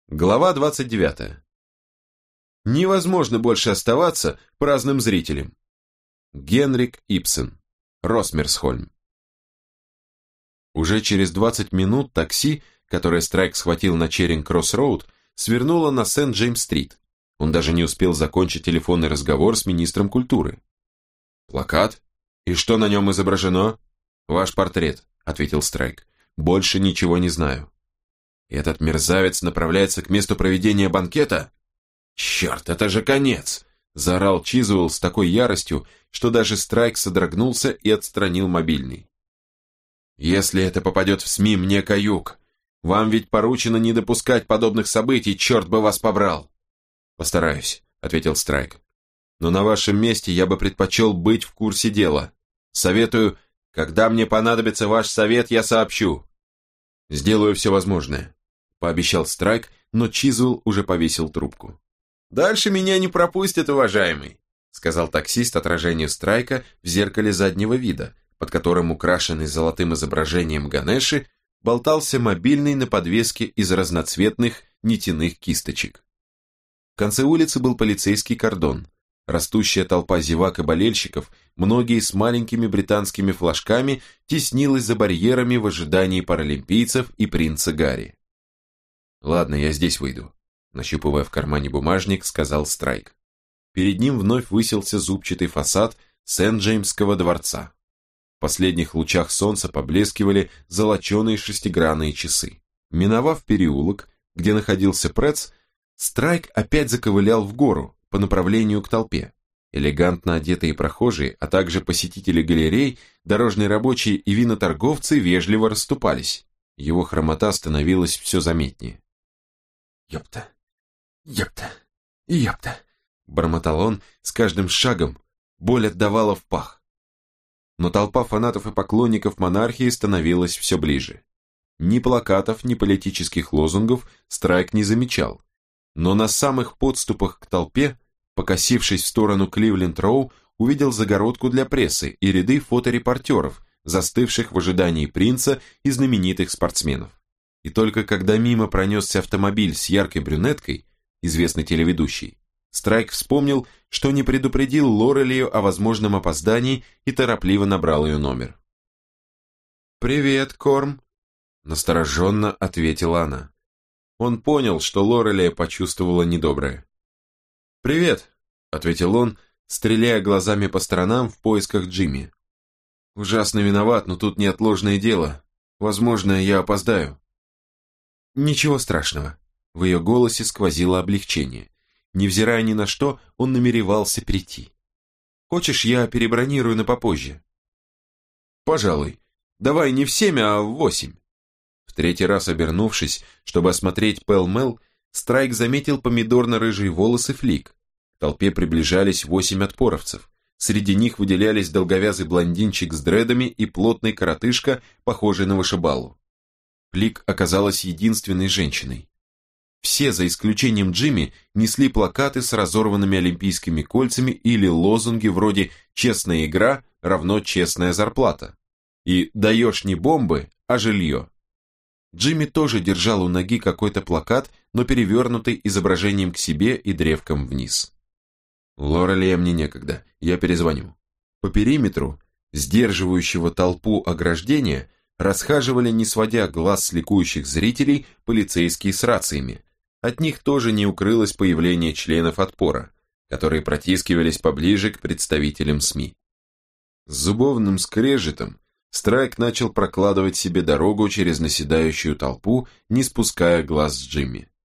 Глава 29. Невозможно больше оставаться праздным зрителем. Генрик Ибсен. Росмерсхольм. Уже через 20 минут такси, которое Страйк схватил на Черинг-Кросс-Роуд, свернуло на Сент-Джеймс-стрит. Он даже не успел закончить телефонный разговор с министром культуры. «Плакат? И что на нем изображено?» «Ваш портрет», — ответил Страйк. «Больше ничего не знаю». «Этот мерзавец направляется к месту проведения банкета?» «Черт, это же конец!» – заорал Чизуэлл с такой яростью, что даже Страйк содрогнулся и отстранил мобильный. «Если это попадет в СМИ, мне каюк. Вам ведь поручено не допускать подобных событий, черт бы вас побрал!» «Постараюсь», – ответил Страйк. «Но на вашем месте я бы предпочел быть в курсе дела. Советую, когда мне понадобится ваш совет, я сообщу. Сделаю все возможное», – пообещал Страйк, но Чизуэлл уже повесил трубку. «Дальше меня не пропустят, уважаемый», — сказал таксист отражению Страйка в зеркале заднего вида, под которым, украшенный золотым изображением Ганеши, болтался мобильный на подвеске из разноцветных нитяных кисточек. В конце улицы был полицейский кордон, растущая толпа зевак и болельщиков, многие с маленькими британскими флажками, теснилась за барьерами в ожидании паралимпийцев и принца Гарри. «Ладно, я здесь выйду», — нащупывая в кармане бумажник, сказал Страйк. Перед ним вновь высился зубчатый фасад Сент-Джеймсского дворца. В последних лучах солнца поблескивали золоченые шестигранные часы. Миновав переулок, где находился Прэтц, Страйк опять заковылял в гору по направлению к толпе. Элегантно одетые прохожие, а также посетители галерей, дорожные рабочие и виноторговцы вежливо расступались. Его хромота становилась все заметнее. «Ёпта! Ёпта! Ёпта!» бормотал он с каждым шагом, боль отдавала в пах. Но толпа фанатов и поклонников монархии становилась все ближе. Ни плакатов, ни политических лозунгов Страйк не замечал, но на самых подступах к толпе, покосившись в сторону Кливленд-Роу, увидел загородку для прессы и ряды фоторепортеров, застывших в ожидании принца и знаменитых спортсменов. И только когда мимо пронесся автомобиль с яркой брюнеткой, известной телеведущей, Страйк вспомнил, что не предупредил Лорелию о возможном опоздании и торопливо набрал ее номер. «Привет, Корм», – настороженно ответила она. Он понял, что Лорелия почувствовала недоброе. «Привет», – ответил он, стреляя глазами по сторонам в поисках Джимми. «Ужасно виноват, но тут неотложное дело. Возможно, я опоздаю». «Ничего страшного», – в ее голосе сквозило облегчение. Невзирая ни на что, он намеревался прийти. «Хочешь, я перебронирую на попозже?» «Пожалуй. Давай не в 7, а в 8». В третий раз обернувшись, чтобы осмотреть пэл-мэл, Страйк заметил помидорно-рыжие волосы Флик. К толпе приближались 8 отпоровцев. Среди них выделялись долговязый блондинчик с дредами и плотный коротышка, похожий на вышибалу. Флик оказалась единственной женщиной. Все, за исключением Джимми, несли плакаты с разорванными олимпийскими кольцами или лозунги вроде «Честная игра равно честная зарплата» и «Даешь не бомбы, а жилье». Джимми тоже держал у ноги какой-то плакат, но перевернутый изображением к себе и древком вниз. «Лорелия, мне некогда, я перезвоню». По периметру, сдерживающего толпу ограждения, расхаживали, не сводя глаз с ликующих зрителей, полицейские с рациями. От них тоже не укрылось появление членов отпора, которые протискивались поближе к представителям СМИ. С зубовным скрежетом Страйк начал прокладывать себе дорогу через наседающую толпу, не спуская глаз с Джимми.